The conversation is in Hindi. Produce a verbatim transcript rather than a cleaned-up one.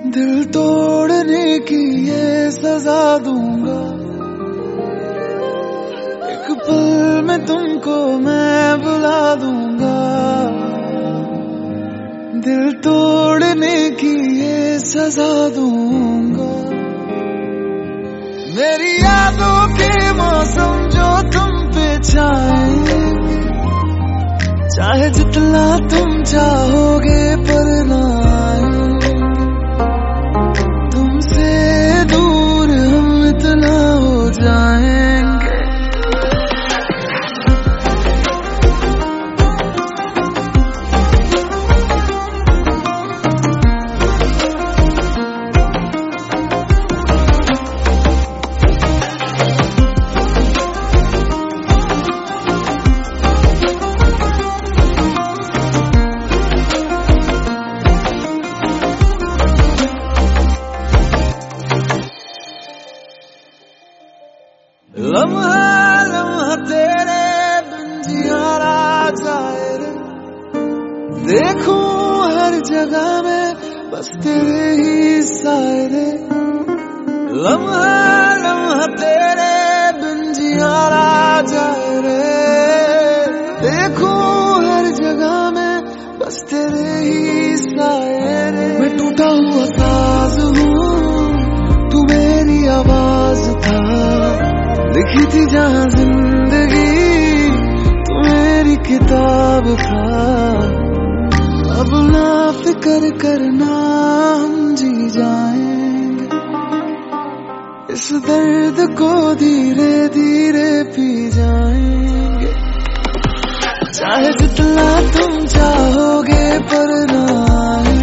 दिल तोड़ने की ये सजा दूंगा, एक पल में तुमको मैं बुला दूंगा। दिल तोड़ने की ये सजा दूंगा। मेरी यादों के मौसम जो तुम पे छाएंगे, चाहे जितना तुम चाहोगे पर ना आएंगे। तुमसे दूर हम इतना हो जाएंगे। लम्हा लम्हा तेरे बिन जियारा जाए रे, देखूं हर जगह में बस तेरे ही साए रे। लम्हा लम्हा तेरे बिन जियारा जाए रे, देखूं हर जगह में बस तेरे ही साए रे। मैं टूटा हुआ साज हूँ, तू मेरी आवाज था, लिखी थी जहाँ जिंदगी तू मेरी किताब था। अब ना फिक्र करना, हम जी जाएंगे, इस दर्द को धीरे धीरे पी जाएंगे। चाहे जितना तुम चाहोगे पर ना आएंगे।